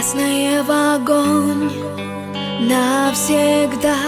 Красное в огонь навсегда,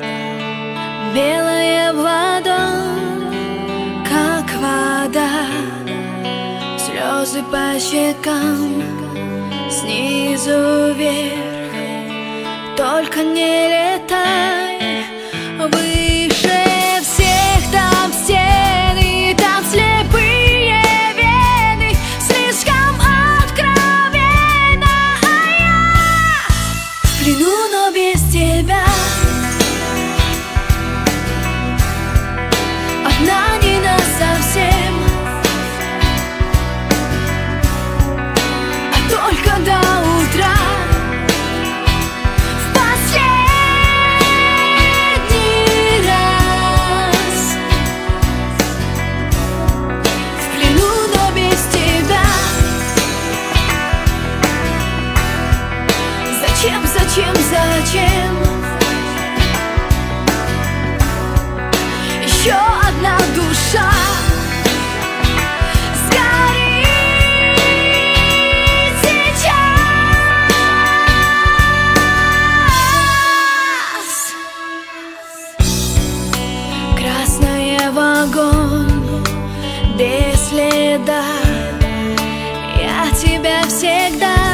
белое в ладонь, как вода. Слезы по щекам, снизу вверх. Только не летай выше всех, там стены, там слепые вены, слишком откровенно. А я в плену, но без тебя, одна не насовсем, а только до утра. Зачем? Еще одна душа сгорит сейчас. Красное в огонь без следа, я тебя всегда